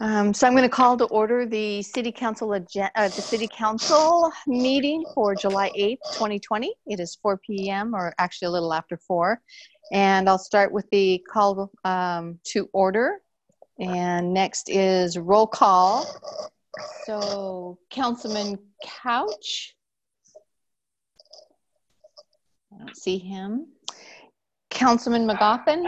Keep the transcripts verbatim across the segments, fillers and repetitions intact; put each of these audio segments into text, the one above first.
Um, so I'm going to call to order the City Council agenda, uh, the City Council meeting for July eighth, twenty twenty. It is four p m or actually a little after four. And I'll start with the call um, to order. And next is roll call. So Councilman Couch. I don't see him. Councilman McGoffin.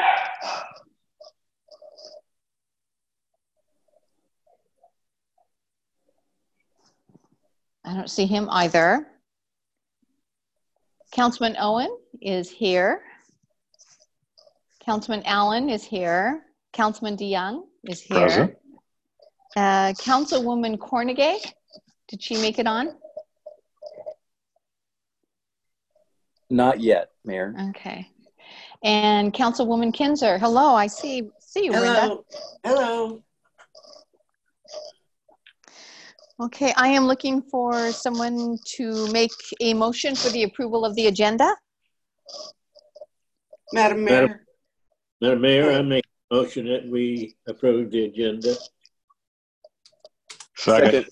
I don't see him either. Councilman Owen is here. Councilman Allen is here. Councilman DeYoung is here. Present. Uh, Councilwoman Cornegay, did she make it on? Not yet, Mayor. Okay. And Councilwoman Kinzer, hello, I see, see you, Hello. Brenda. Hello. Okay, I am looking for someone to make a motion for the approval of the agenda. Madam Mayor. Madam, Madam Mayor, I make a motion that we approve the agenda. Second. Second.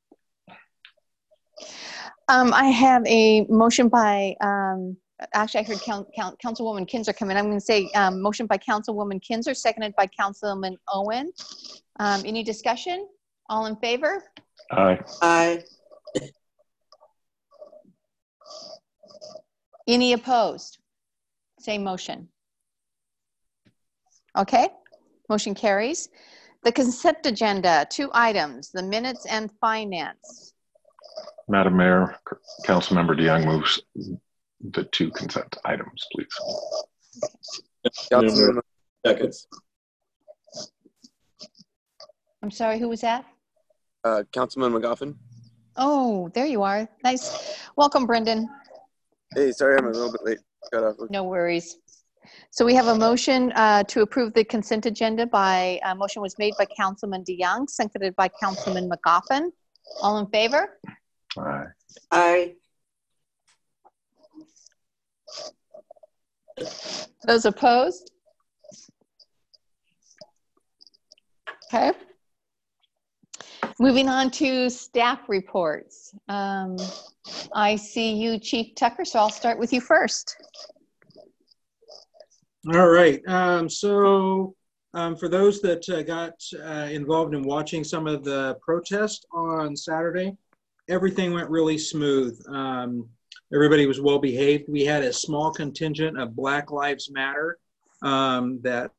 Um, I have a motion by, um, actually I heard Count, Count, Councilwoman Kinzer come in. I'm going to say um, motion by Councilwoman Kinzer, seconded by Councilman Owen. Um, any discussion? All in favor? Aye. Aye. Any opposed? Same motion. Okay, motion carries. The consent agenda, two items, the minutes and finance. Madam Mayor, Councilmember DeYoung moves the two consent items, please. Councilman Seconds. I'm sorry, who was that? Uh, Councilman McGoffin. Oh, there you are. Nice. Welcome, Brendan. Hey, sorry I'm a little bit late. Got off. No worries. So we have a motion uh, to approve the consent agenda by, uh, motion was made by Councilman DeYoung, seconded by Councilman McGoffin. All in favor? Aye. Aye. Those opposed? Okay. Moving on to staff reports. Um, I see you, Chief Tucker, so I'll start with you first. All right. Um, so um, for those that uh, got uh, involved in watching some of the protest on Saturday, everything went really smooth. Um, everybody was well behaved. We had a small contingent of Black Lives Matter um, that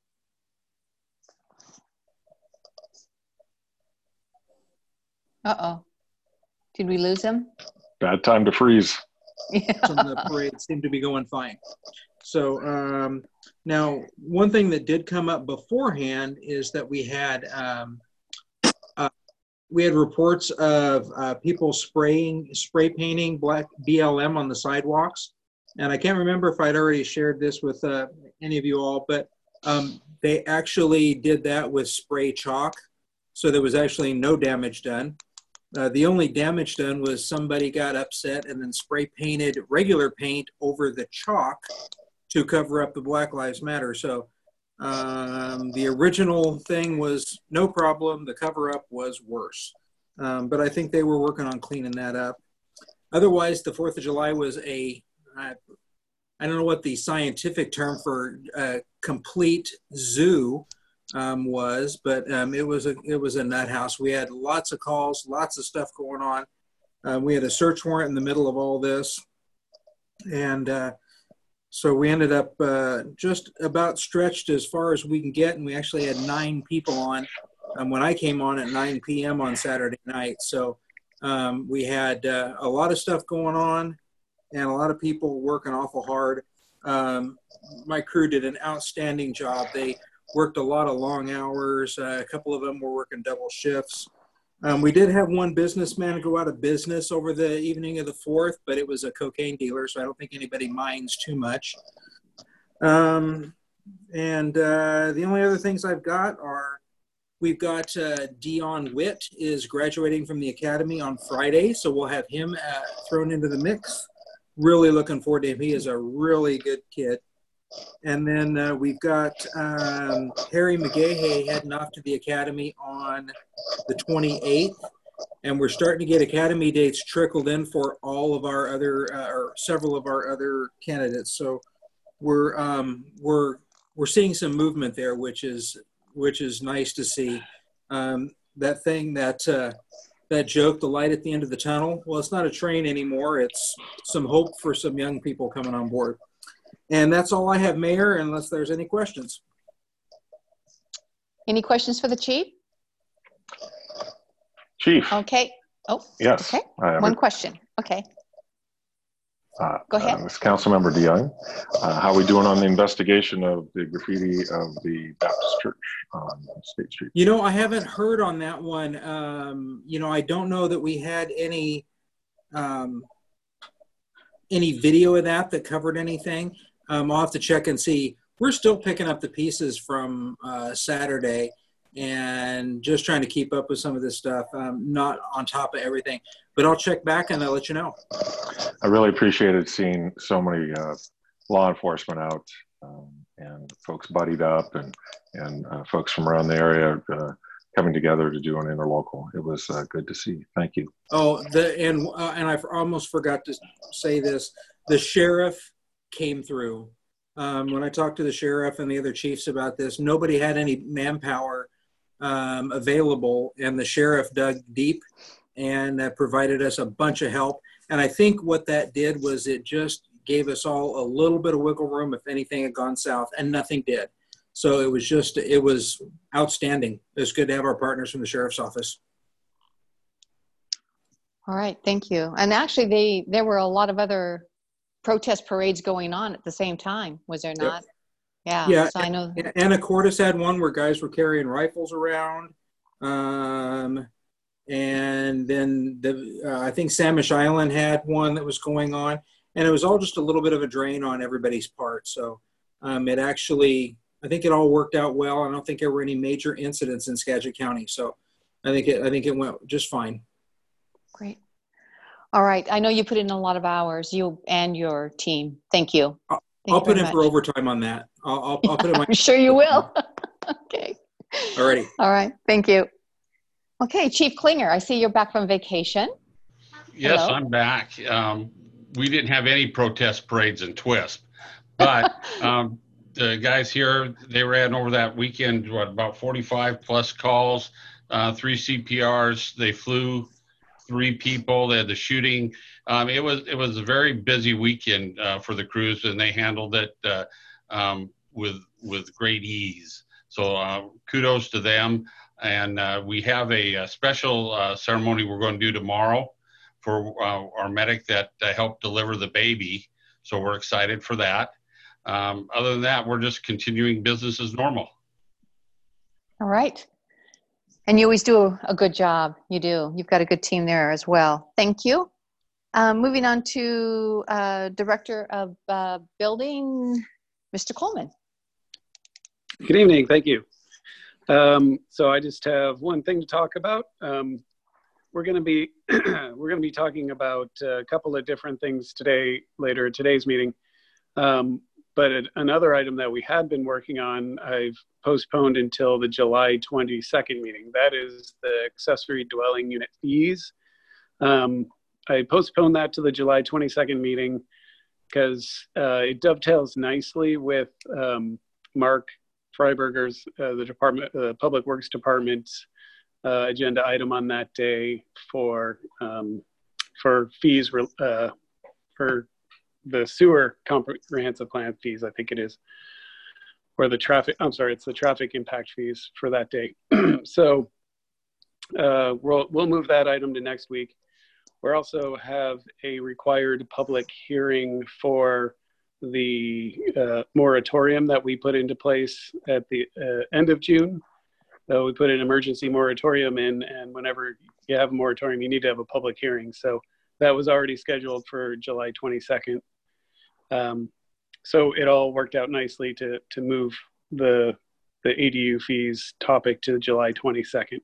Uh-oh. Did we lose him? Bad time to freeze. Yeah. some of the parade seemed to be going fine. So um, now, one thing that did come up beforehand is that we had um, uh, we had reports of uh, people spraying, spray painting black B L M on the sidewalks, and I can't remember if I'd already shared this with uh, any of you all, but um, they actually did that with spray chalk, so there was actually no damage done. Uh, the only damage done was somebody got upset and then spray painted regular paint over the chalk to cover up the Black Lives Matter. So um, the original thing was no problem. The cover up was worse. Um, but I think they were working on cleaning that up. Otherwise, the fourth of July was a, uh, I don't know what the scientific term for uh, complete zoo Um, was, but um, it was a it was a nut house. We had lots of calls, lots of stuff going on. Uh, we had a search warrant in the middle of all this, and uh, so we ended up uh, just about stretched as far as we can get. And we actually had nine people on um, when I came on at nine p m on Saturday night. So um, we had uh, a lot of stuff going on, and a lot of people working awful hard. Um, my crew did an outstanding job. They worked a lot of long hours. Uh, a couple of them were working double shifts. Um, we did have one businessman go out of business over the evening of the fourth, but it was a cocaine dealer, so I don't think anybody minds too much. Um, and uh, the only other things I've got are, we've got uh, Dion Witt is graduating from the academy on Friday, so we'll have him uh, thrown into the mix. Really looking forward to him. He is a really good kid. And then uh, we've got um, Harry McGahey heading off to the Academy on the twenty-eighth. And we're starting to get Academy dates trickled in for all of our other, uh, or several of our other candidates. So we're, um, we're, we're seeing some movement there, which is, which is nice to see. Um, that thing that, uh, that joke, the light at the end of the tunnel, well, it's not a train anymore. It's some hope for some young people coming on board. And that's all I have, Mayor, unless there's any questions. Any questions for the chief? Chief. Okay. Oh, Yes. okay. I have One it. question. Okay. Uh, Go ahead. Uh, this Councilmember DeYoung. Uh, how are we doing on the investigation of the graffiti of the Baptist Church on State Street? You know, I haven't heard on that one. Um, you know, I don't know that we had any um, any video of that that covered anything. Um, I'll have to check and see. We're still picking up the pieces from uh, Saturday and just trying to keep up with some of this stuff. Um, not on top of everything, but I'll check back and I'll let you know. I really appreciated seeing so many uh, law enforcement out um, and folks buddied up and, and uh, folks from around the area uh, coming together to do an interlocal. It was uh, good to see. Thank you. Oh, the and uh, and I almost forgot to say this. The sheriff came through. Um, when I talked to the sheriff and the other chiefs about this, nobody had any manpower um, available, and the sheriff dug deep and uh, provided us a bunch of help. And I think what that did was it just gave us all a little bit of wiggle room if anything had gone south, and nothing did. So it was just, it was outstanding. It's good to have our partners from the sheriff's office. All right. Thank you. And actually, they there were a lot of other protest parades going on at the same time, was there not? Yep. Yeah. Yeah. So I know. Anacortes had one where guys were carrying rifles around. Um, and then the, uh, I think Samish Island had one that was going on. And it was all just a little bit of a drain on everybody's part. So um, it actually, I think it all worked out well. I don't think there were any major incidents in Skagit County. So I think it, I think it went just fine. Great. All right. I know you put in a lot of hours, you and your team. Thank you. I'll, Thank I'll you put very in much. for overtime on that. I'll, I'll, I'll put in my. I'm sure you will. Okay. Alrighty. All right. Thank you. Okay. Chief Klinger, I see you're back from vacation. Yes, Hello. I'm back. Um, we didn't have any protest parades in Twisp, but um, the guys here, they ran over that weekend, what, about forty-five plus calls, uh, three C P Rs. They flew three people. They had the shooting. Um, it was it was a very busy weekend uh, for the crews, and they handled it uh, um, with with great ease. So uh, kudos to them. And uh, we have a, a special uh, ceremony we're going to do tomorrow for uh, our medic that uh, helped deliver the baby. So we're excited for that. Um, other than that, we're just continuing business as normal. All right. And you always do a, a good job. You do. You've got a good team there as well. Thank you. Um, moving on to uh, Director of uh, Building, Mister Coleman. Good evening. Thank you. Um, so I just have one thing to talk about. Um, we're going to be we're going to be talking about a couple of different things today, later in today's meeting. Um, but another item that we had been working on, I've postponed until the July twenty-second meeting. That is the accessory dwelling unit fees. Um, I postponed that to the July twenty-second meeting because uh, it dovetails nicely with um, Mark Freiberger's, uh, the Department, uh, Public Works Department's uh, agenda item on that day for um, for fees uh, for the sewer comprehensive plan fees, I think it is, or the traffic. I'm sorry, it's the traffic impact fees for that day. So uh, we'll we'll move that item to next week. We also have a required public hearing for the uh, moratorium that we put into place at the uh, end of June. So we put an emergency moratorium in, and whenever you have a moratorium, you need to have a public hearing. So that was already scheduled for July twenty-second. Um, so it all worked out nicely to to move the the A D U fees topic to July twenty-second.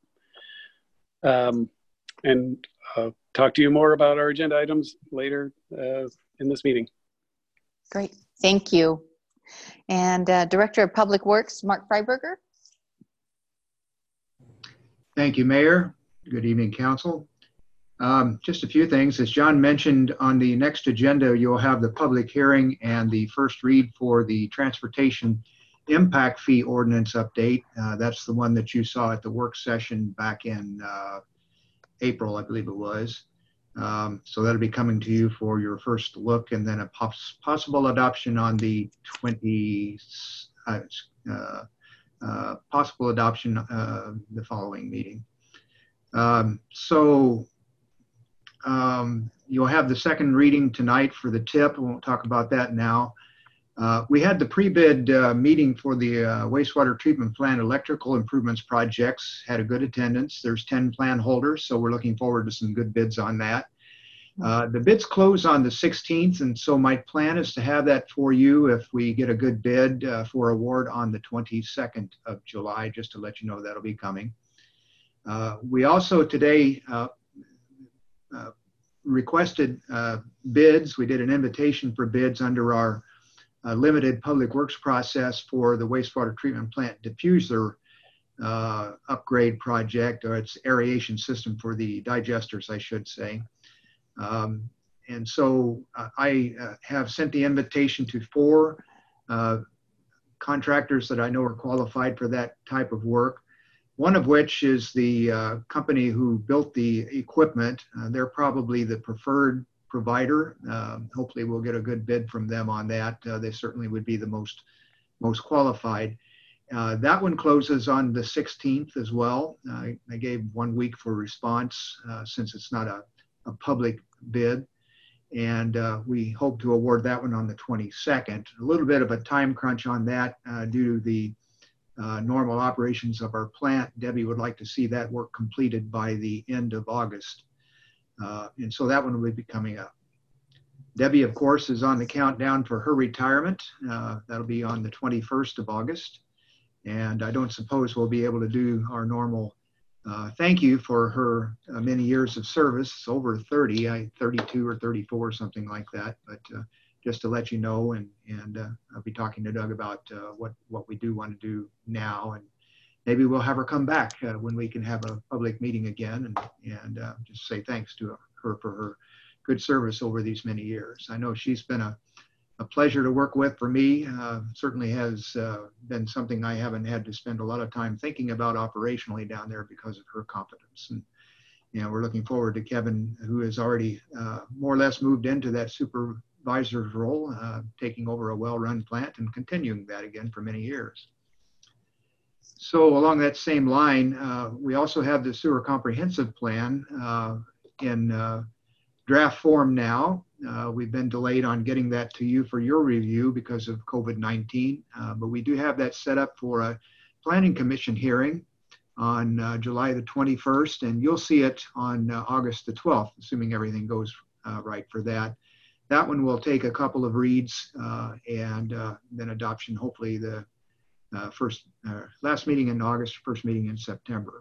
Um, and uh, talk to you more about our agenda items later uh, in this meeting. Great. Thank you. And uh, Director of Public Works, Mark Freiberger. Thank you, Mayor. Good evening, Council. Um, just a few things. As John mentioned, on the next agenda, you'll have the public hearing and the first read for the transportation impact fee ordinance update. Uh, that's the one that you saw at the work session back in uh, April, I believe it was. Um, so that'll be coming to you for your first look, and then a poss possible adoption on the twenty, uh, uh, uh, possible adoption uh, the following meeting. Um, so um, you'll have the second reading tonight for the tip. We won't talk about that now. Uh, we had the pre-bid uh, meeting for the uh, wastewater treatment plant electrical improvements projects, had a good attendance. There's ten plan holders, so we're looking forward to some good bids on that. Uh, the bids close on the sixteenth, and so my plan is to have that for you if we get a good bid uh, for award on the twenty-second of July, just to let you know that'll be coming. Uh, we also today uh, uh, requested uh, bids. We did an invitation for bids under our Uh, limited public works process for the wastewater treatment plant diffuser uh, upgrade project, or its aeration system for the digesters, I should say. Um, and so uh, I uh, have sent the invitation to four uh, contractors that I know are qualified for that type of work. One of which is the uh, company who built the equipment. Uh, they're probably the preferred provider. Um, hopefully we'll get a good bid from them on that. Uh, they certainly would be the most most qualified. Uh, that one closes on the sixteenth as well. Uh, I gave one week for response uh, since it's not a, a public bid. And uh, we hope to award that one on the twenty-second. A little bit of a time crunch on that uh, due to the uh, normal operations of our plant. Debbie would like to see that work completed by the end of August. Uh, and so that one will be coming up. Debbie, of course, is on the countdown for her retirement. Uh, that'll be on the twenty-first of August. And I don't suppose we'll be able to do our normal uh, thank you for her uh, many years of service, over thirty, I, thirty-two or thirty-four, something like that. But uh, just to let you know, and, and uh, I'll be talking to Doug about uh, what, what we do want to do now. And maybe we'll have her come back uh, when we can have a public meeting again, and, and uh, just say thanks to her for her good service over these many years. I know she's been a, a pleasure to work with for me. Uh, certainly has uh, been something I haven't had to spend a lot of time thinking about operationally down there because of her competence. And you know, we're looking forward to Kevin, who has already uh, more or less moved into that supervisor's role, uh, taking over a well-run plant and continuing that again for many years. So along that same line, uh, we also have the sewer comprehensive plan uh, in uh, draft form now. Uh, we've been delayed on getting that to you for your review because of COVID nineteen, uh, but we do have that set up for a planning commission hearing on uh, July the twenty-first, and you'll see it on uh, August the twelfth, assuming everything goes uh, right for that. That one will take a couple of reads uh, and uh, then adoption, hopefully the Uh, first, uh, last meeting in August, first meeting in September.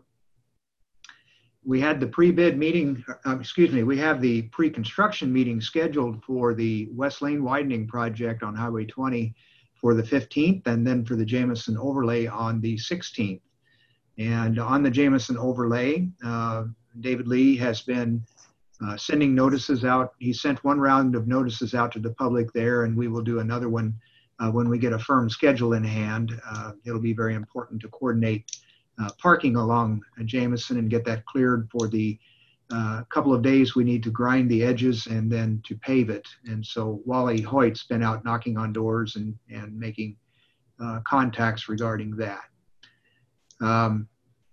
We had the pre-bid meeting, uh, excuse me, we have the pre-construction meeting scheduled for the West Lane widening project on Highway twenty for the fifteenth, and then for the Jameson overlay on the sixteenth. And on the Jameson overlay, uh, David Lee has been uh, sending notices out. He sent one round of notices out to the public there, and we will do another one Uh, when we get a firm schedule in hand. Uh, it'll be very important to coordinate uh, parking along uh, Jameson and get that cleared for the uh, couple of days we need to grind the edges and then to pave it. And so Wally Hoyt's been out knocking on doors and, and making uh, contacts regarding that. Um,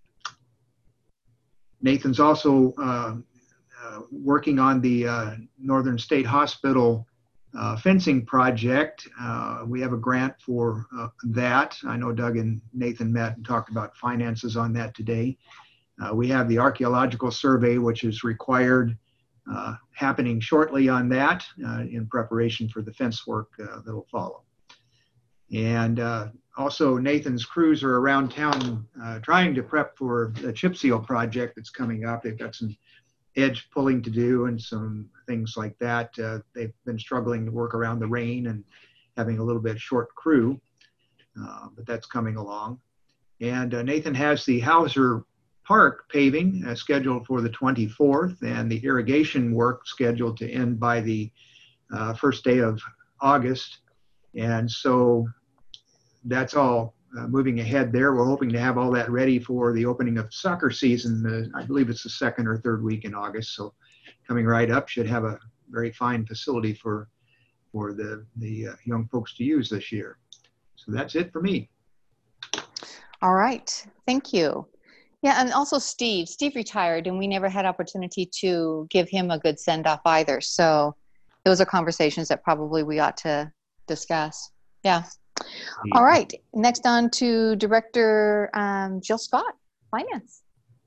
Nathan's also uh, uh, working on the uh, Northern State Hospital Uh, fencing project. Uh, we have a grant for uh, that. I know Doug and Nathan met and talked about finances on that today. Uh, we have the archaeological survey, which is required, uh, happening shortly on that uh, in preparation for the fence work uh, that'll follow. And uh, also Nathan's crews are around town uh, trying to prep for the chip seal project that's coming up. They've got some edge pulling to do and some things like that. Uh, they've been struggling to work around the rain and having a little bit short crew, uh, but that's coming along. And uh, Nathan has the Hauser Park paving uh, scheduled for the twenty-fourth, and the irrigation work scheduled to end by the uh, first day of August. And so that's all uh, moving ahead there. We're hoping to have all that ready for the opening of soccer season. Uh, I believe it's the second or third week in August. So coming right up, should have a very fine facility for, for the, the uh, young folks to use this year. So that's it for me. All right, thank you. Yeah, and also Steve. Steve retired, and we never had opportunity to give him a good send-off either. So those are conversations that probably we ought to discuss. Yeah. Yeah. All right, next on to Director um, Jill Scott, Finance.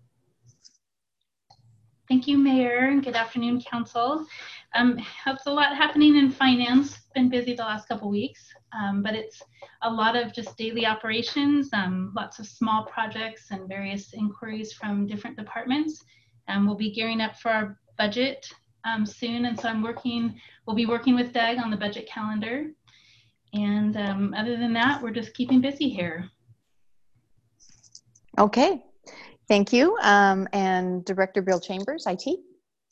Thank you, Mayor, and good afternoon, Council. Um, it's a lot happening in finance. Been busy the last couple weeks, um, but it's a lot of just daily operations, um, lots of small projects and various inquiries from different departments. And we'll be gearing up for our budget um, soon, and so I'm working, we'll be working with Doug on the budget calendar. And um, other than that, we're just keeping busy here. Okay, thank you. Um, and Director Bill Chambers, I T.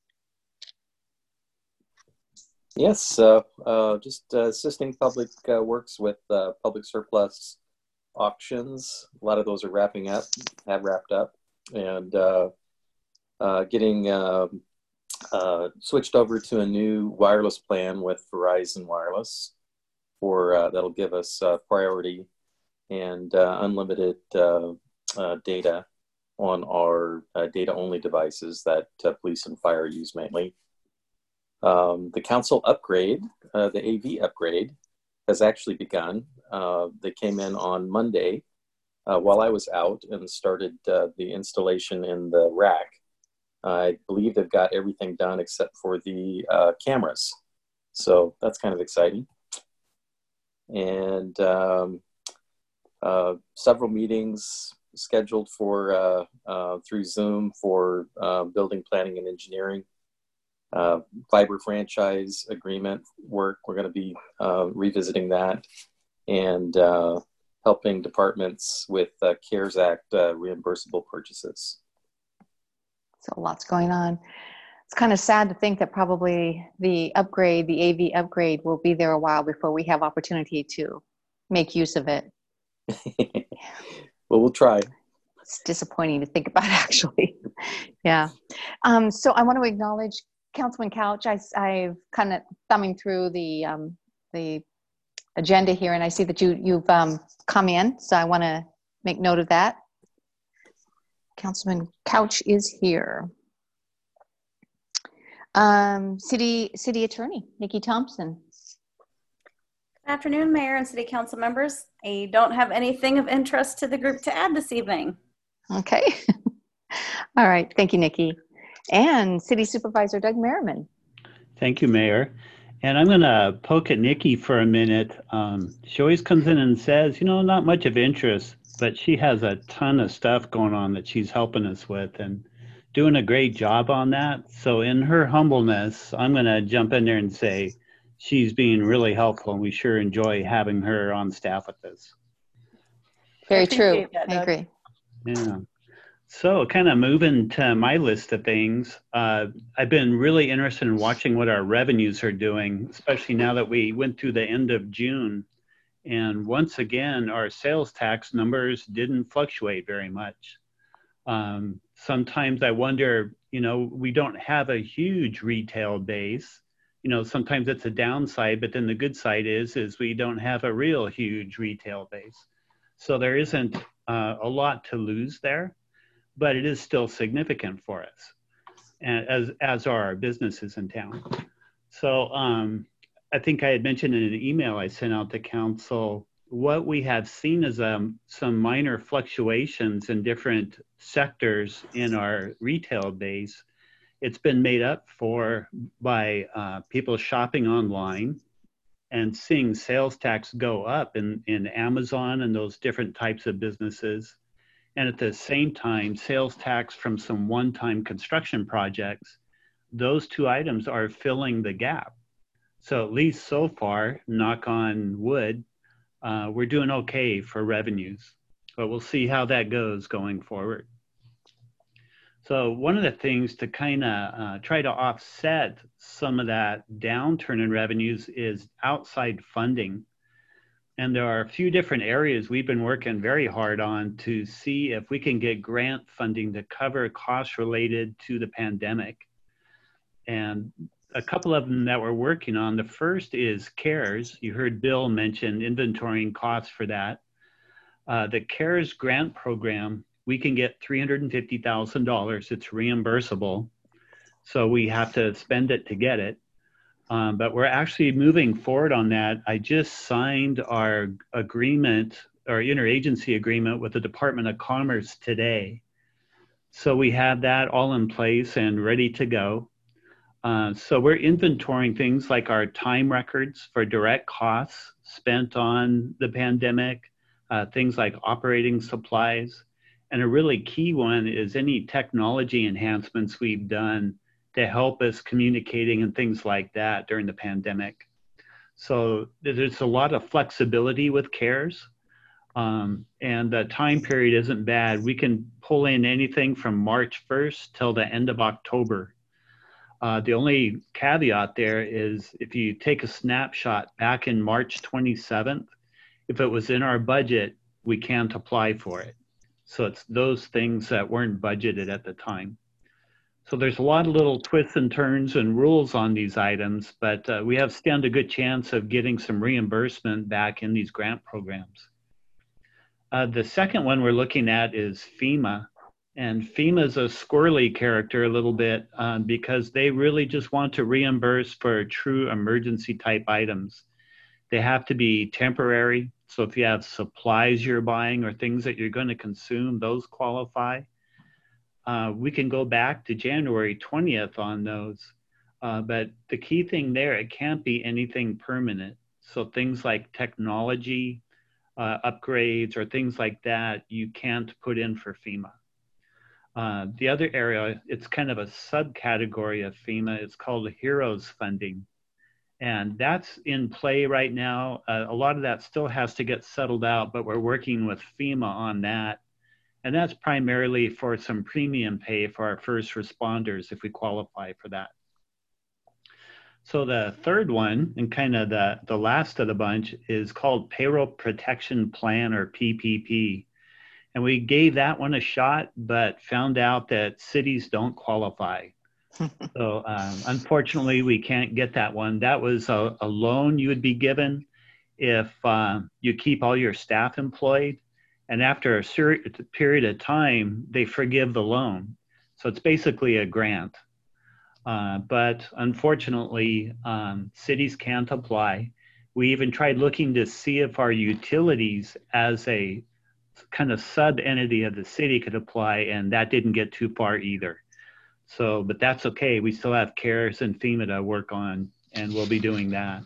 Yes, uh, uh, just uh, assisting Public uh, Works with uh, public surplus auctions. A lot of those are wrapping up, have wrapped up, and uh, uh, getting uh, uh, switched over to a new wireless plan with Verizon Wireless for uh, that'll give us uh, priority and uh, unlimited uh, uh, data on our uh, data-only devices that uh, police and fire use mainly. Um, the council upgrade, uh, the A V upgrade, has actually begun. Uh, they came in on Monday uh, while I was out and started uh, the installation in the rack. I believe they've got everything done except for the uh, cameras. So that's kind of exciting. And um, uh, several meetings scheduled for uh, uh, through Zoom for uh, building planning and engineering. Uh, fiber franchise agreement work, we're going to be uh, revisiting that, and uh, helping departments with uh, CARES Act uh, reimbursable purchases. So lots going on. It's kind of sad to think that probably the upgrade, the A V upgrade, will be there a while before we have opportunity to make use of it. Well, we'll try. It's disappointing to think about, actually. Yeah. Um, so I want to acknowledge Councilman Couch. I, I've kind of thumbing through the um, the agenda here, and I see that you you've um, come in. So I want to make note of that. Councilman Couch is here. Um, City City Attorney Nikki Thompson. Good afternoon, Mayor and City Council members. I don't have anything of interest to the group to add this evening. Okay. All right. Thank you, Nikki. And City Supervisor Doug Merriman. Thank you, Mayor. And I'm going to poke at Nikki for a minute. Um, she always comes in and says, you know, not much of interest, but she has a ton of stuff going on that she's helping us with and doing a great job on that. So in her humbleness, I'm going to jump in there and say she's being really helpful, and we sure enjoy having her on staff with us. Very true. I agree. Yeah. So kind of moving to my list of things, uh, I've been really interested in watching what our revenues are doing, especially now that we went through the end of June. And once again, our sales tax numbers didn't fluctuate very much. Um, sometimes I wonder, you know, we don't have a huge retail base. You know, sometimes it's a downside, but then the good side is, is we don't have a real huge retail base. So there isn't uh, a lot to lose there, but it is still significant for us, and as, as are our businesses in town. So um, I think I had mentioned in an email I sent out to council, what we have seen is um, some minor fluctuations in different sectors in our retail base. It's been made up for by uh, people shopping online and seeing sales tax go up in, in Amazon and those different types of businesses. And at the same time, sales tax from some one-time construction projects, those two items are filling the gap. So at least so far, knock on wood, uh, we're doing okay for revenues, but we'll see how that goes going forward. So one of the things to kind of uh, try to offset some of that downturn in revenues is outside funding. And there are a few different areas we've been working very hard on to see if we can get grant funding to cover costs related to the pandemic. And a couple of them that we're working on, the first is CARES. You heard Bill mention inventorying costs for that. Uh, the CARES grant program, we can get three hundred fifty thousand dollars. It's reimbursable. So we have to spend it to get it. Um, but we're actually moving forward on that. I just signed our agreement, our interagency agreement with the Department of Commerce today. So we have that all in place and ready to go. Uh, so we're inventorying things like our time records for direct costs spent on the pandemic, uh, things like operating supplies. And a really key one is any technology enhancements we've done to help us communicating and things like that during the pandemic. So there's a lot of flexibility with CARES, um, and the time period isn't bad. We can pull in anything from March first till the end of October. Uh, the only caveat there is if you take a snapshot back in March twenty-seventh, if it was in our budget, we can't apply for it. So it's those things that weren't budgeted at the time. So there's a lot of little twists and turns and rules on these items, but uh, we have stand a good chance of getting some reimbursement back in these grant programs. Uh, the second one we're looking at is FEMA. And FEMA is a squirrely character a little bit uh, because they really just want to reimburse for true emergency type items. They have to be temporary. So if you have supplies you're buying or things that you're going to consume, those qualify. Uh, we can go back to January twentieth on those. Uh, but the key thing there, it can't be anything permanent. So things like technology, uh, upgrades or things like that, you can't put in for FEMA. Uh, the other area, it's kind of a subcategory of FEMA. It's called HEROES funding. And that's in play right now. Uh, a lot of that still has to get settled out, but we're working with FEMA on that. And that's primarily for some premium pay for our first responders if we qualify for that. So the third one, and kind of the, the last of the bunch, is called Payroll Protection Plan, or P P P. And we gave that one a shot, but found out that cities don't qualify. So um, unfortunately, we can't get that one. That was a, a loan you would be given if uh, you keep all your staff employed. And after a certain period of time, they forgive the loan. So it's basically a grant. Uh, but unfortunately, um, cities can't apply. We even tried looking to see if our utilities as a kind of sub-entity of the city could apply, and that didn't get too far either. So, but that's okay. We still have CARES and FEMA to work on, and we'll be doing that.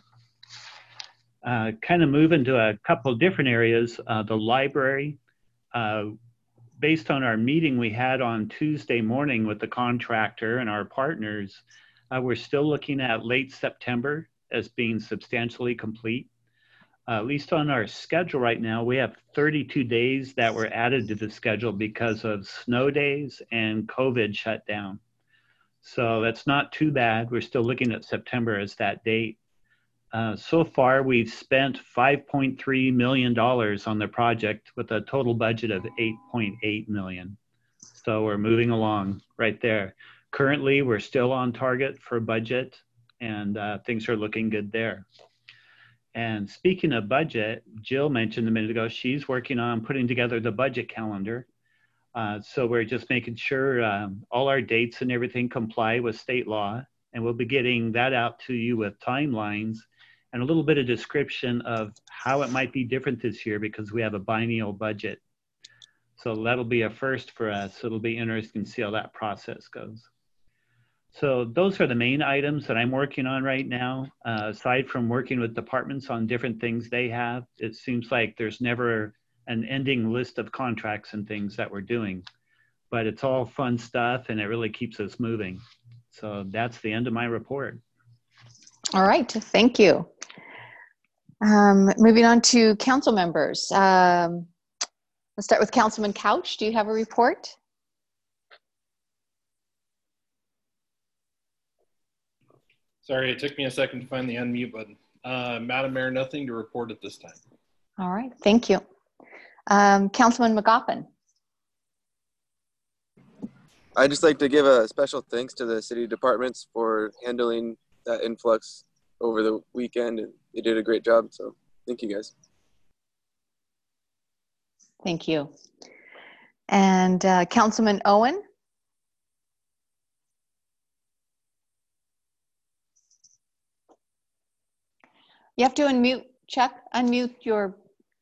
Uh, kind of moving to a couple of different areas. Uh, the library, uh, based on our meeting we had on Tuesday morning with the contractor and our partners, uh, we're still looking at late September as being substantially complete. Uh, at least on our schedule right now, we have thirty-two days that were added to the schedule because of snow days and COVID shutdown. So that's not too bad. We're still looking at September as that date. Uh, so far, we've spent five point three million dollars on the project with a total budget of eight point eight million dollars. So we're moving along right there. Currently, we're still on target for budget, and uh, things are looking good there. And speaking of budget, Jill mentioned a minute ago, she's working on putting together the budget calendar. Uh, so we're just making sure um, all our dates and everything comply with state law. And we'll be getting that out to you with timelines and a little bit of description of how it might be different this year because we have a biennial budget. So that'll be a first for us. It'll be interesting to see how that process goes. So those are the main items that I'm working on right now. Uh, aside from working with departments on different things they have, it seems like there's never an ending list of contracts and things that we're doing, but it's all fun stuff and it really keeps us moving. So that's the end of my report. All right, thank you. Um, moving on to council members. Um, let's start with Councilman Couch. Do you have a report? Sorry, it took me a second to find the unmute button. Uh, Madam Mayor, nothing to report at this time. All right, thank you. Um, Councilman McGoffin. I'd just like to give a special thanks to the city departments for handling that influx over the weekend. And they did a great job, so thank you guys. Thank you. And uh, Councilman Owen. You have to unmute, Chuck, unmute your.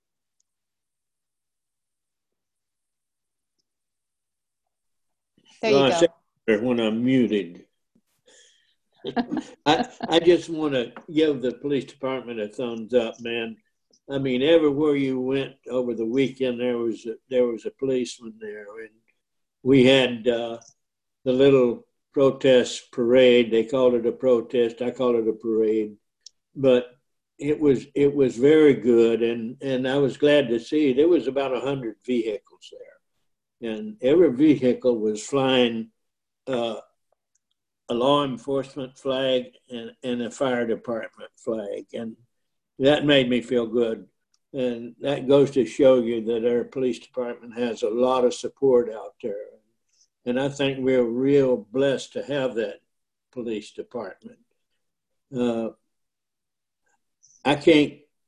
There well, you I go. said when I'm muted. I, I just want to give the police department a thumbs up, man. I mean, everywhere you went over the weekend, there was a, there was a policeman there, and we had uh, the little protest parade. They called it a protest. I call it a parade, but it was it was very good, and and I was glad to see there was about a hundred vehicles there, and every vehicle was flying uh, a law enforcement flag and, and a fire department flag. And that made me feel good. And that goes to show you that our police department has a lot of support out there. And I think we're real blessed to have that police department. Uh, I can't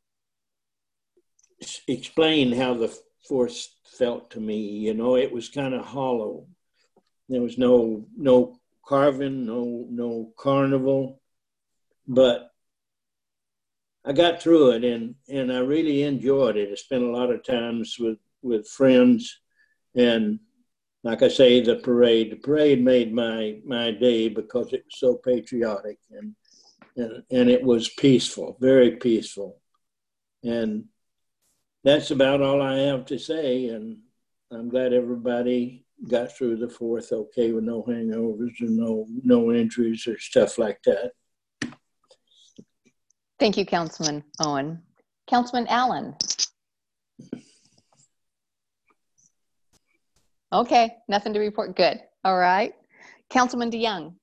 explain how the force felt to me. You know, it was kind of hollow. There was no, no carving, no no carnival, but I got through it, and and I really enjoyed it. I spent a lot of times with with friends, and like I say, the parade the parade made my my day because it was so patriotic, and and and it was peaceful, very peaceful. And that's about all I have to say, and I'm glad everybody got through the fourth okay with no hangovers or no no injuries or stuff like that. Thank you, Councilman Owen. Councilman Allen. Okay, nothing to report. Good. All right. Councilman DeYoung.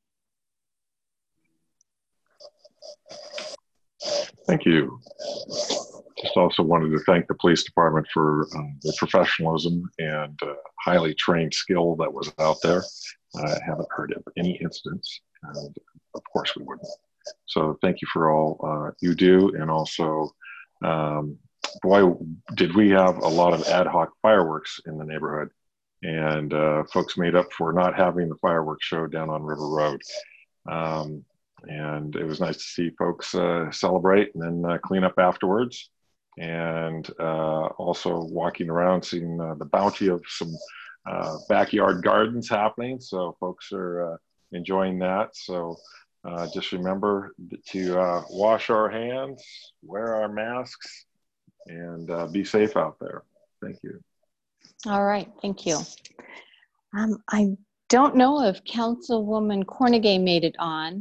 Thank you. Just also wanted to thank the police department for um, the professionalism and uh, highly trained skill that was out there. I haven't heard of any incidents, and of course we wouldn't. So thank you for all uh, you do. And also, um, boy, did we have a lot of ad hoc fireworks in the neighborhood. And uh, folks made up for not having the fireworks show down on River Road. Um, and it was nice to see folks uh, celebrate and then uh, clean up afterwards. And uh, also walking around, seeing uh, the bounty of some uh, backyard gardens happening. So folks are uh, enjoying that. So uh, just remember to uh, wash our hands, wear our masks, and uh, be safe out there. Thank you. All right, thank you. Um, I don't know if Councilwoman Cornegay made it on.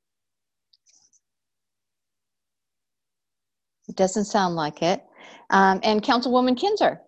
It doesn't sound like it. Um, and Councilwoman Kinzer.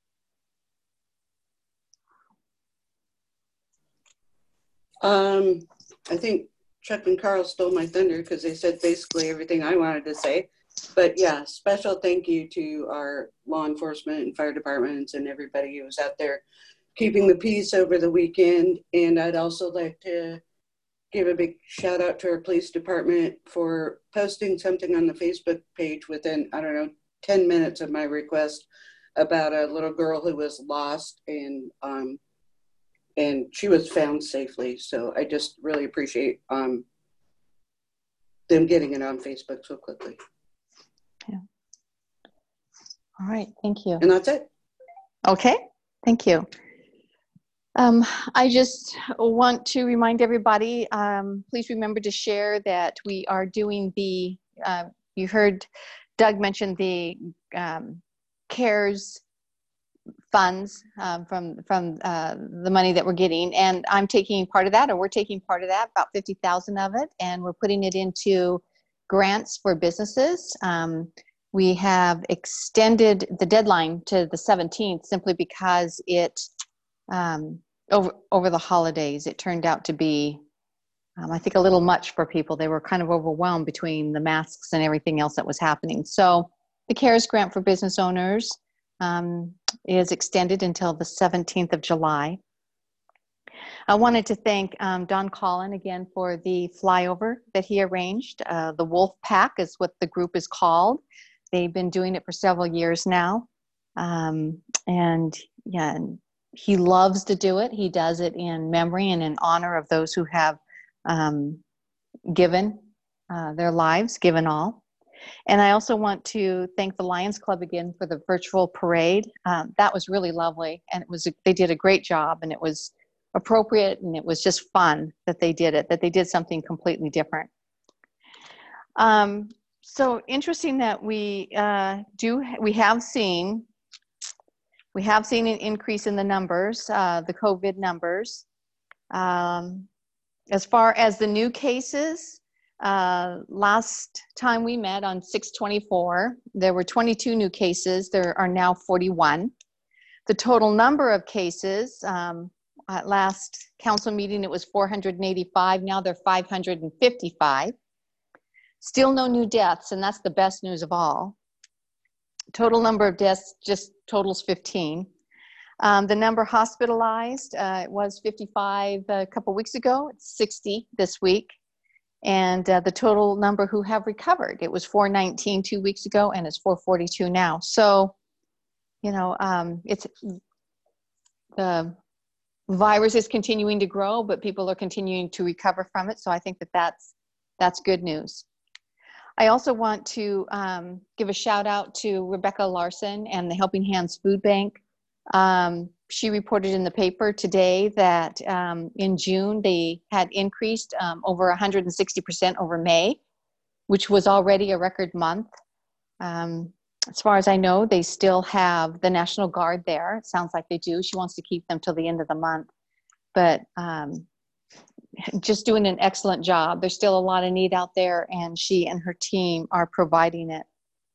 Um, I think Chuck and Carl stole my thunder because they said basically everything I wanted to say. But yeah, special thank you to our law enforcement and fire departments and everybody who was out there keeping the peace over the weekend. And I'd also like to give a big shout out to our police department for posting something on the Facebook page within, I don't know, ten minutes of my request about a little girl who was lost, and um, and she was found safely. So I just really appreciate um, them getting it on Facebook so quickly. Yeah. All right, thank you. And that's it. Okay, thank you. Um, I just want to remind everybody, um, please remember to share that we are doing the, uh, you heard Doug mention the um, CARES funds um, from from uh, the money that we're getting, and I'm taking part of that, or we're taking part of that, about fifty thousand of it, and we're putting it into grants for businesses. Um, we have extended the deadline to the seventeenth simply because it um, over over the holidays it turned out to be um, I think a little much for people. They were kind of overwhelmed between the masks and everything else that was happening. So the CARES grant for business owners um, is extended until the seventeenth of July. I wanted to thank um, Don Collin again for the flyover that he arranged. Uh, the Wolf Pack is what the group is called. They've been doing it for several years now. Um, and yeah, he loves to do it. He does it in memory and in honor of those who have um, given uh, their lives, given all. And I also want to thank the Lions Club again for the virtual parade. Um, that was really lovely. And it was, a, they did a great job, and it was appropriate, and it was just fun that they did it, that they did something completely different. Um, so interesting that we uh, do, we have seen, we have seen an increase in the numbers, uh, the COVID numbers. Um, as far as the new cases, uh, last time we met on six twenty-four, there were twenty-two new cases. There are now forty-one. The total number of cases, um, at last council meeting, it was four hundred eighty-five. Now they're five hundred fifty-five. Still no new deaths, and that's the best news of all. Total number of deaths just totals fifteen. Um, the number hospitalized, uh, it was fifty-five a couple weeks ago. It's sixty this week. And uh, the total number who have recovered, it was four nineteen two weeks ago, and it's four forty-two now. So, you know, um, it's the virus is continuing to grow, but people are continuing to recover from it. So I think that that's, that's good news. I also want to um, give a shout out to Rebecca Larson and the Helping Hands Food Bank. Um, she reported in the paper today that um, in June they had increased um, over one hundred sixty percent over May, which was already a record month. Um, as far as I know, they still have the National Guard there. It sounds like they do. She wants to keep them till the end of the month, but um, just doing an excellent job. There's still a lot of need out there, and she and her team are providing it.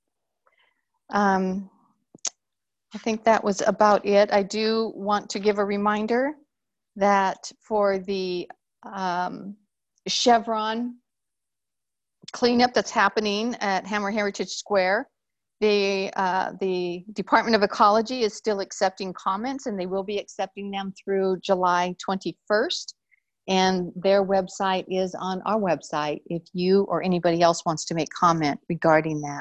Um, I think that was about it. I do want to give a reminder that for the um, Chevron cleanup that's happening at Hammer Heritage Square, the, uh, the Department of Ecology is still accepting comments, and they will be accepting them through July twenty-first. And their website is on our website if you or anybody else wants to make comment regarding that.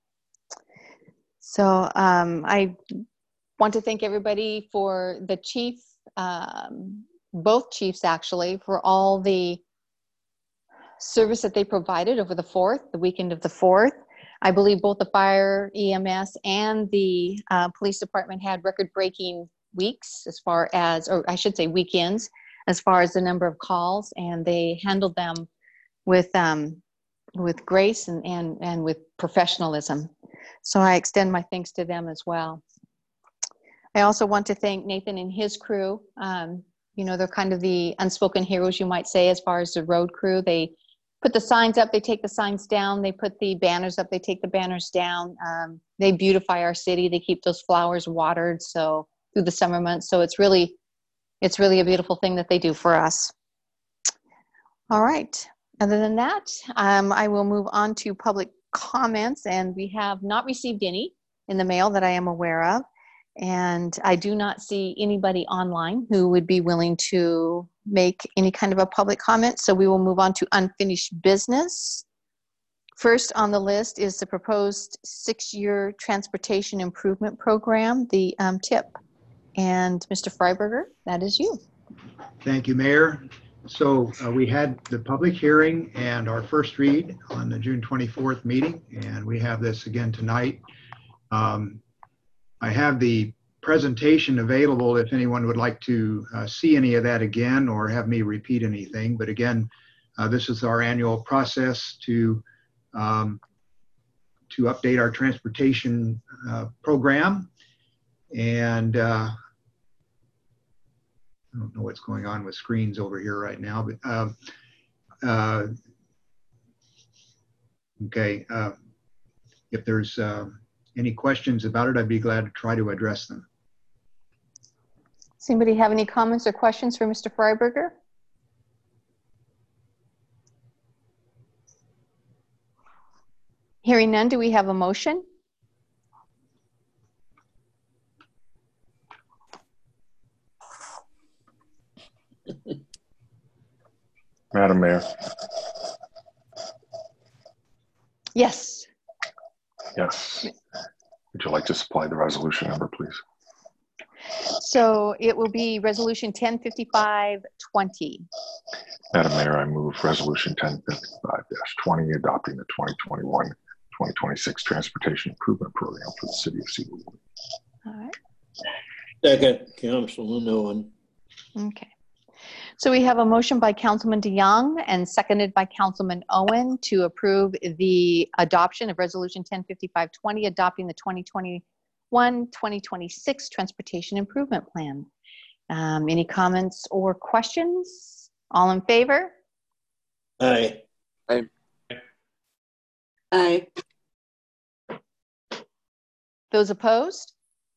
So um, I want to thank everybody, for the chief, um, both chiefs actually, for all the service that they provided over the fourth, the weekend of the fourth. I believe both the fire, E M S, and the uh, police department had record-breaking weeks as far as, or I should say weekends, as far as the number of calls, and they handled them with um, with grace and, and, and with professionalism. So I extend my thanks to them as well. I also want to thank Nathan and his crew. Um, you know, they're kind of the unspoken heroes, you might say, as far as the road crew. They put the signs up, they take the signs down, they put the banners up, they take the banners down. Um, they beautify our city. They keep those flowers watered so through the summer months. So it's really, it's really a beautiful thing that they do for us. All right. Other than that, um, I will move on to public comments, and we have not received any in the mail that I am aware of. And I do not see anybody online who would be willing to make any kind of a public comment. So we will move on to unfinished business. First on the list is the proposed six-year transportation improvement program, the um, TIP. And Mister Freiberger, that is you. Thank you, Mayor. So uh, we had the public hearing and our first read on the June twenty-fourth meeting, and we have this again tonight. Um, I have the presentation available if anyone would like to uh, see any of that again or have me repeat anything. But again, uh, this is our annual process to um, to update our transportation uh, program. And uh, I don't know what's going on with screens over here right now, but uh, uh, okay. Uh, if there's uh, any questions about it, I'd be glad to try to address them. Does anybody have any comments or questions for Mister Freiberger? Hearing none, do we have a motion? Madam Mayor. Yes. Yes. Would you like to supply the resolution number, please? So it will be resolution ten fifty-five twenty. Madam Mayor, I move resolution ten fifty-five twenty adopting the twenty twenty-one twenty twenty-six Transportation Improvement Program for the City of Cedar Woolley. All right. Second, Councilman Owen. Okay. So we have a motion by Councilman DeYoung and seconded by Councilman Owen to approve the adoption of resolution ten fifty-five twenty adopting the twenty twenty-one twenty twenty-six Transportation Improvement Plan. Um, any comments or questions? All in favor? Aye. Aye. Aye. Those opposed?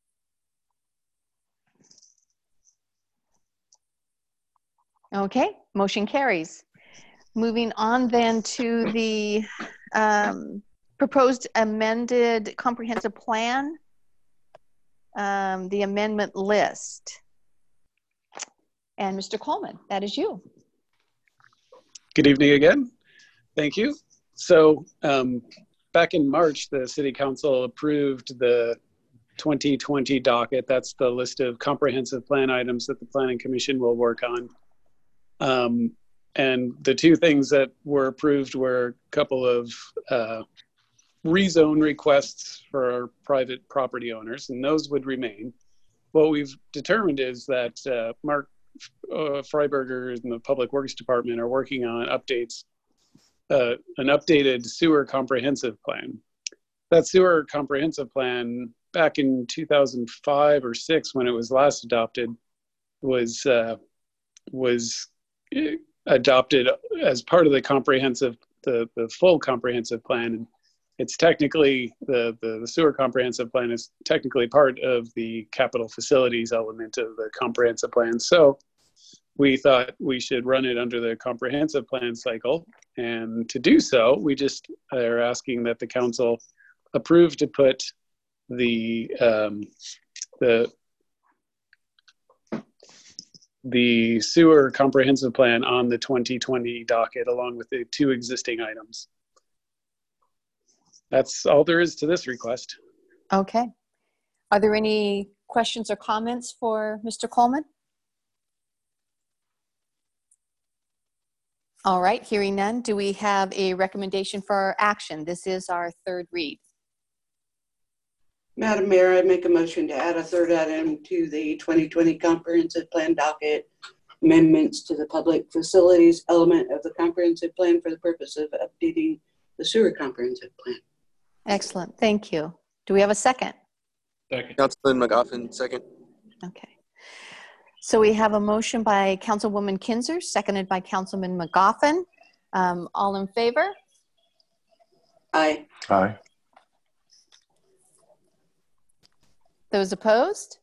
Okay, motion carries. Moving on then to the um, proposed amended comprehensive plan, um, the amendment list. And Mister Coleman, that is you. Good evening again. Thank you. So um, back in March, the City Council approved the twenty twenty docket. That's the list of comprehensive plan items that the Planning Commission will work on. Um, and the two things that were approved were a couple of uh, rezone requests for private property owners, and those would remain. What we've determined is that uh, Mark uh, Freiberger and the Public Works Department are working on updates, uh, an updated sewer comprehensive plan. That sewer comprehensive plan back in two thousand five or six, when it was last adopted, was uh, was adopted as part of the comprehensive, the, the full comprehensive plan. And it's technically, the, the, the sewer comprehensive plan is technically part of the capital facilities element of the comprehensive plan. So we thought we should run it under the comprehensive plan cycle. And to do so, we just are asking that the council approve to put the, um, the, the sewer comprehensive plan on the twenty twenty docket along with the two existing items. That's all there is to this request. Okay. Are there any questions or comments for Mister Coleman? All right, hearing none, do we have a recommendation for our action? This is our third read. Madam Mayor, I make a motion to add a third item to the twenty twenty comprehensive plan docket, amendments to the public facilities element of the comprehensive plan for the purpose of updating the sewer comprehensive plan. Excellent, thank you. Do we have a second? Second. Councilman McGoffin, second. Okay. So we have a motion by Councilwoman Kinzer, seconded by Councilman McGoffin. Um, all in favor? Aye. Aye. Those opposed?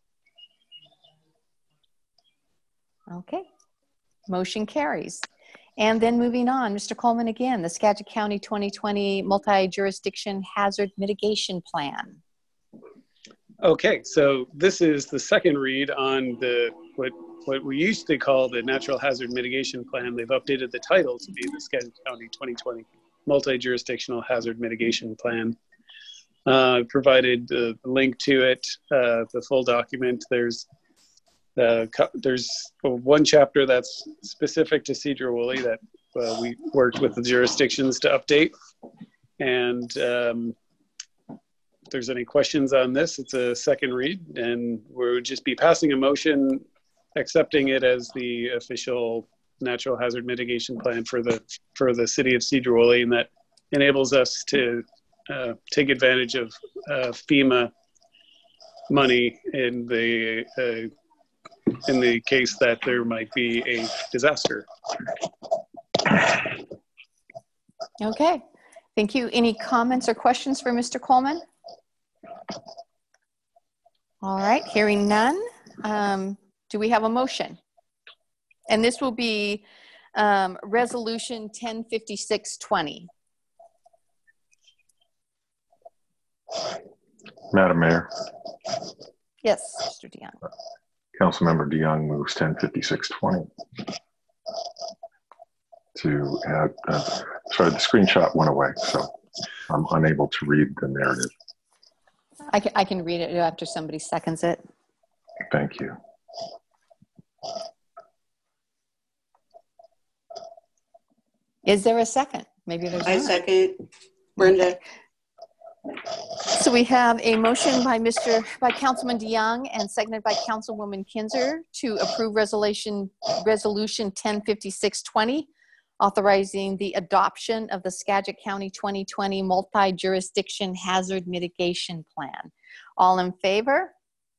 Okay, motion carries. And then moving on, Mister Coleman again, the Skagit County twenty twenty Multi-Jurisdiction Hazard Mitigation Plan. Okay, so this is the second read on the what what we used to call the Natural Hazard Mitigation Plan. They've updated the title to be the Skagit County twenty twenty Multi-Jurisdictional Hazard Mitigation Plan. Uh, provided the link to it, uh, the full document. There's uh, there's one chapter that's specific to Sedro-Woolley that uh, we worked with the jurisdictions to update. And um, if there's any questions on this, it's a second read, and we would just be passing a motion accepting it as the official natural hazard mitigation plan for the for the city of Sedro-Woolley, and that enables us to Uh, take advantage of uh, FEMA money in the uh, in the case that there might be a disaster. Okay, thank you. Any comments or questions for Mister Coleman? All right, hearing none. Um, do we have a motion? And this will be um, Resolution ten fifty-six twenty. Madam Mayor, Yes, Mister DeYoung. Councilmember DeYoung moves ten fifty-six twenty to add, uh, sorry, the screenshot went away, so I'm unable to read the narrative. I can, I can read it after somebody seconds it. Thank you. Is there a second? Maybe there's I not. second. Brenda. So we have a motion by Mister by Councilman DeYoung and seconded by Councilwoman Kinzer to approve resolution resolution ten fifty-six twenty, authorizing the adoption of the Skagit County twenty twenty multi-jurisdiction hazard mitigation plan. All in favor?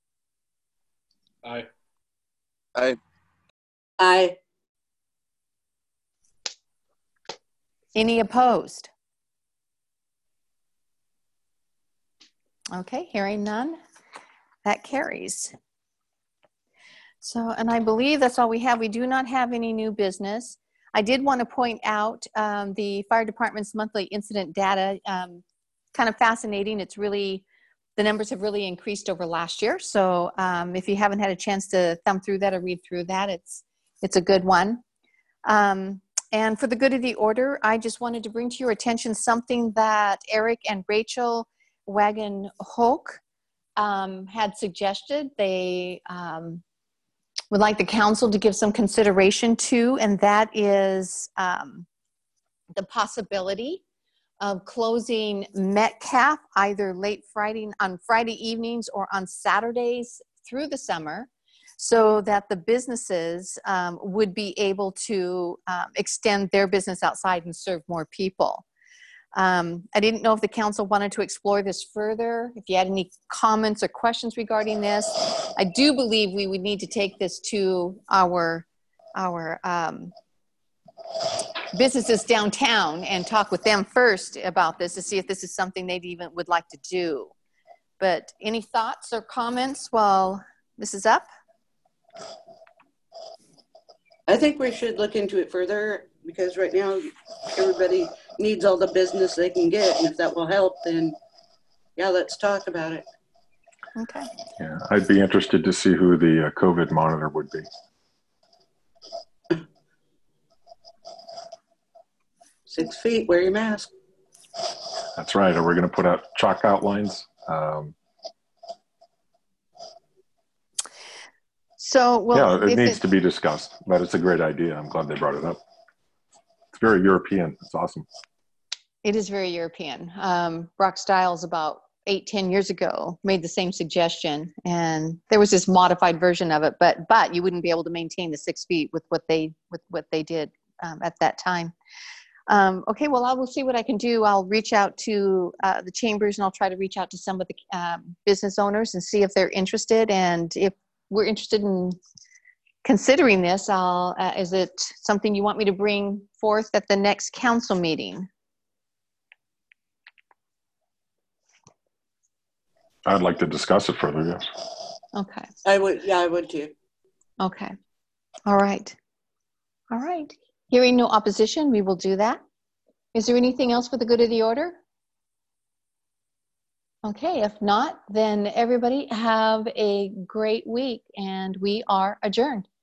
Aye. Aye. Aye. Any opposed? Okay, hearing none, that carries. So, and I believe that's all we have. We do not have any new business. I did want to point out um, the fire department's monthly incident data, um, kind of fascinating. It's really, the numbers have really increased over last year. So um, if you haven't had a chance to thumb through that or read through that, it's, it's a good one. Um, and for the good of the order, I just wanted to bring to your attention something that Eric and Rachel Wagon Hoke um, had suggested. They um, would like the council to give some consideration to, and that is um, the possibility of closing Metcalf either late Friday, on Friday evenings or on Saturdays through the summer, so that the businesses um, would be able to um, extend their business outside and serve more people. Um, I didn't know if the council wanted to explore this further, if you had any comments or questions regarding this. I do believe we would need to take this to our, our um, businesses downtown and talk with them first about this to see if this is something they'd even would like to do. But any thoughts or comments while this is up? I think we should look into it further, because right now everybody needs all the business they can get, and if that will help, then yeah, let's talk about it. Okay. Yeah, I'd be interested to see who the uh, COVID monitor would be. Six feet, wear your mask. That's right. Are we going to put out chalk outlines? Um, So, well, yeah, it needs it, to be discussed, but it's a great idea. I'm glad they brought it up. It's very European. It's awesome. It is very European. Um, Brock Stiles about eight, ten years ago made the same suggestion, and there was this modified version of it, but but you wouldn't be able to maintain the six feet with what they with what they did um, at that time. Um, okay, well, I will see what I can do. I'll reach out to uh, the chambers, and I'll try to reach out to some of the um, business owners and see if they're interested, and if we're interested in considering this, I'll, uh, is it something you want me to bring forth at the next council meeting? I'd like to discuss it further, yes. Okay. I would, yeah, I would too. Okay. All right. All right. Hearing no opposition, we will do that. Is there anything else for the good of the order? Okay, if not, then everybody have a great week, and we are adjourned.